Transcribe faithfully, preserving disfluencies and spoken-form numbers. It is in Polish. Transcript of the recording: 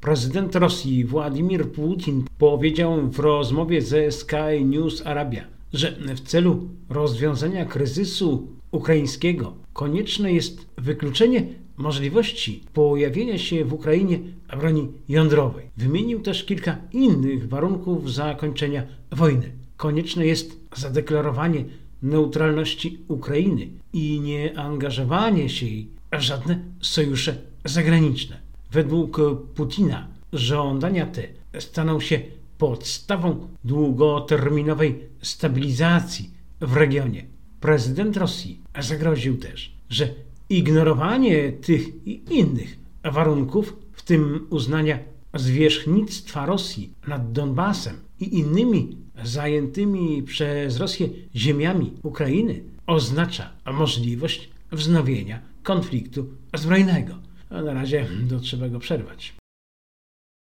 Prezydent Rosji Władimir Putin powiedział w rozmowie ze Sky News Arabia, że w celu rozwiązania kryzysu ukraińskiego konieczne jest wykluczenie możliwości pojawienia się w Ukrainie broni jądrowej. Wymienił też kilka innych warunków zakończenia wojny. Konieczne jest zadeklarowanie neutralności Ukrainy i nie angażowanie się jej w żadne sojusze zagraniczne. Według Putina żądania te staną się podstawą długoterminowej stabilizacji w regionie. Prezydent Rosji zagroził też, że ignorowanie tych i innych warunków, w tym uznania zwierzchnictwa Rosji nad Donbasem i innymi zajętymi przez Rosję ziemiami Ukrainy, oznacza możliwość wznowienia konfliktu zbrojnego. A na razie to trzeba go przerwać.